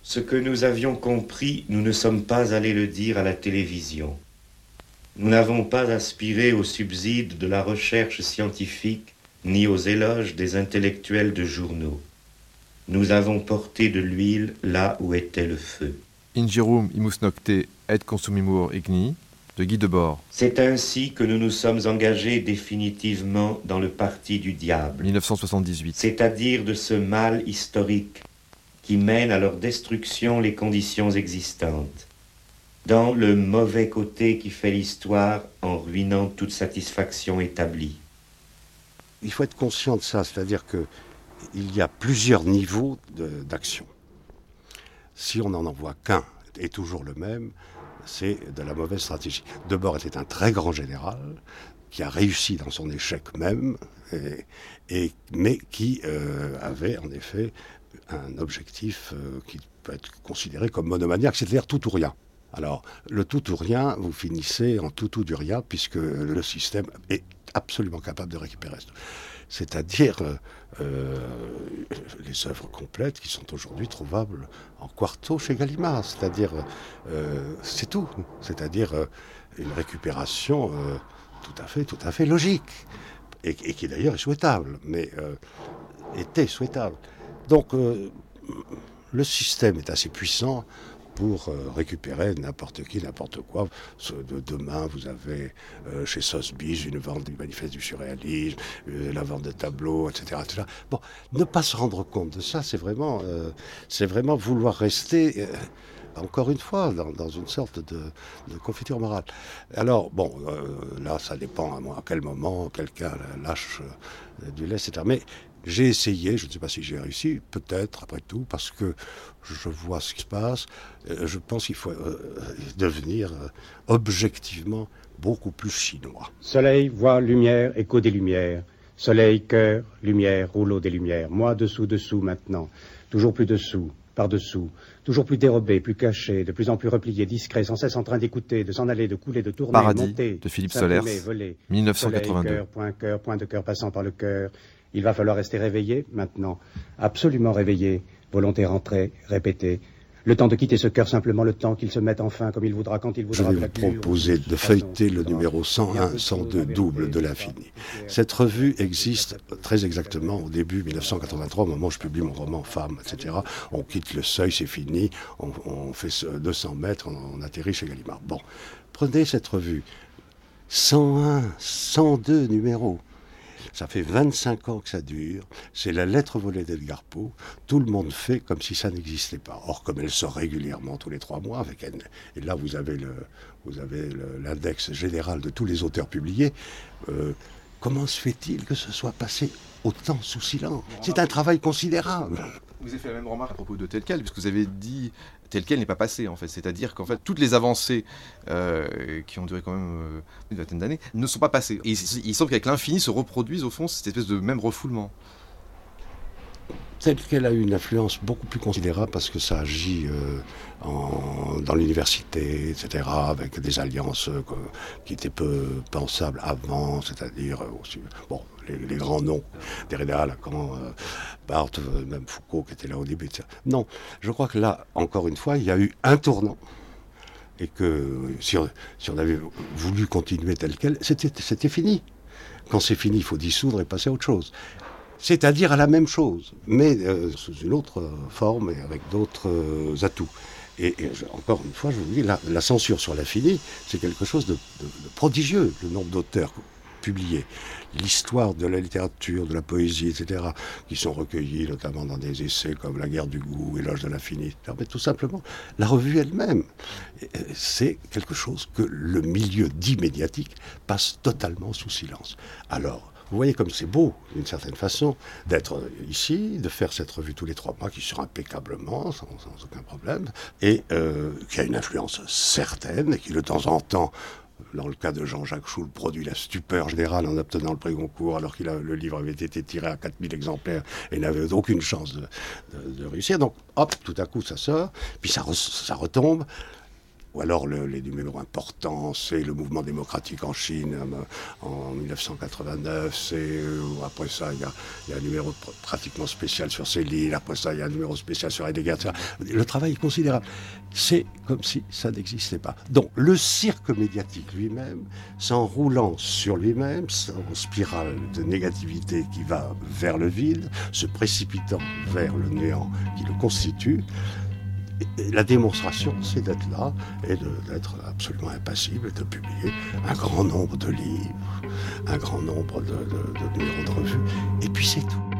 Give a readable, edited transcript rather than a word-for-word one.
Ce que nous avions compris, nous ne sommes pas allés le dire à la télévision. Nous n'avons pas aspiré au subside de la recherche scientifique, ni aux éloges des intellectuels de journaux. Nous avons porté de l'huile là où était le feu. Ingerum imus nocte et consumimur igni, de Guy Debord. C'est ainsi que nous nous sommes engagés définitivement dans le parti du diable, 1978. c'est-à-dire de ce mal historique qui mène à leur destruction les conditions existantes, dans le mauvais côté qui fait l'histoire en ruinant toute satisfaction établie. Il faut être conscient de ça, c'est-à-dire qu'il y a plusieurs niveaux d'action. Si on n'en envoie qu'un et toujours le même, c'est de la mauvaise stratégie. Debord était un très grand général qui a réussi dans son échec même, mais qui avait en effet un objectif qui peut être considéré comme monomaniaque, c'est-à-dire tout ou rien. Alors, le tout ou rien, vous finissez en tout ou du rien, puisque le système est absolument capable de récupérer ça. C'est-à-dire les œuvres complètes qui sont aujourd'hui trouvables en quarto chez Gallimard. C'est-à-dire, c'est tout. C'est-à-dire une récupération tout à fait logique, et qui d'ailleurs est souhaitable, mais était souhaitable. Donc, le système est assez puissant pour récupérer n'importe qui, n'importe quoi. Demain, vous avez chez Sotheby's une vente du manifeste du surréalisme, la vente de tableaux, etc., etc. Bon, ne pas se rendre compte de ça, c'est vraiment vouloir rester, encore une fois, dans une sorte de confiture morale. Alors, bon, là, ça dépend à quel moment quelqu'un lâche du lait, etc. Mais j'ai essayé, je ne sais pas si j'ai réussi, peut-être, après tout, parce que je vois ce qui se passe. Je pense qu'il faut devenir objectivement beaucoup plus chinois. Soleil, voix, lumière, écho des lumières. Soleil, cœur, lumière, rouleau des lumières. Moi, dessous, maintenant. Toujours plus dessous, par-dessous. Toujours plus dérobé, plus caché, de plus en plus replié, discret, sans cesse en train d'écouter, de s'en aller, de couler, de tourner, Paradis, monter. de Philippe Solers, voler. 1982. Soleil, cœur, point de cœur passant par le cœur. Il va falloir rester réveillé, maintenant. Absolument réveillé. Volonté rentrée, répétée. Le temps de quitter ce cœur, simplement le temps qu'il se mette enfin comme il voudra, quand il voudra. Je vais vous proposer de feuilleter le numéro 101, 102 double de l'Infini. Cette revue existe très exactement au début 1983, au moment où je publie mon roman Femmes, etc. On quitte le seuil, c'est fini, on fait 200 mètres, on atterrit chez Gallimard. Bon, prenez cette revue. 101, 102 numéros. Ça fait 25 ans que ça dure. C'est la lettre volée d'Edgar Poe. Tout le monde fait comme si ça n'existait pas. Or, comme elle sort régulièrement tous les 3 mois, avec elle, et là vous avez l'index général de tous les auteurs publiés, comment se fait-il que ce soit passé autant sous silence? C'est un travail considérable. Vous avez fait la même remarque à propos de Tel quel, puisque vous avez dit Tel quel n'est pas passé, en fait. C'est-à-dire qu'en fait, toutes les avancées qui ont duré quand même une vingtaine d'années ne sont pas passées. Et il semble qu'avec l'infini se reproduise, au fond, cette espèce de même refoulement. Tel quel a eu une influence beaucoup plus considérable parce que ça agit dans l'université, etc., avec des alliances qui étaient peu pensables avant, c'est-à-dire aussi, bon, les grands noms, Derrida, Lacan, Barthes, même Foucault qui était là au début, etc. Non, je crois que là, encore une fois, il y a eu un tournant. Et que si on avait voulu continuer tel quel, c'était fini. Quand c'est fini, il faut dissoudre et passer à autre chose. C'est-à-dire à la même chose, mais sous une autre forme et avec d'autres atouts. Et encore une fois, je vous dis, la censure sur l'infini, c'est quelque chose de prodigieux, le nombre d'auteurs publiés. L'histoire de la littérature, de la poésie, etc., qui sont recueillis notamment dans des essais comme La guerre du goût, Éloge de l'infini. Mais tout simplement, la revue elle-même, c'est quelque chose que le milieu dit médiatique passe totalement sous silence. Alors, vous voyez comme c'est beau, d'une certaine façon, d'être ici, de faire cette revue tous les 3 mois, qui sort impeccablement, sans aucun problème, et qui a une influence certaine, et qui de temps en temps, dans le cas de Jean-Jacques Schul, produit la stupeur générale en obtenant le prix Goncourt, alors que le livre avait été tiré à 4000 exemplaires et n'avait aucune chance de réussir. Donc, hop, tout à coup, ça sort, puis ça retombe. Ou alors les numéros importants, c'est le mouvement démocratique en Chine en 1989, après ça il y a un numéro pratiquement spécial sur Céline, après ça il y a un numéro spécial sur Heidegger, etc. Le travail est considérable. C'est comme si ça n'existait pas. Donc le cirque médiatique lui-même, s'enroulant sur lui-même, en spirale de négativité qui va vers le vide, se précipitant vers le néant qui le constitue. Et la démonstration, c'est d'être là et d'être absolument impassible et de publier un grand nombre de livres, un grand nombre de numéros de revues. Et puis c'est tout.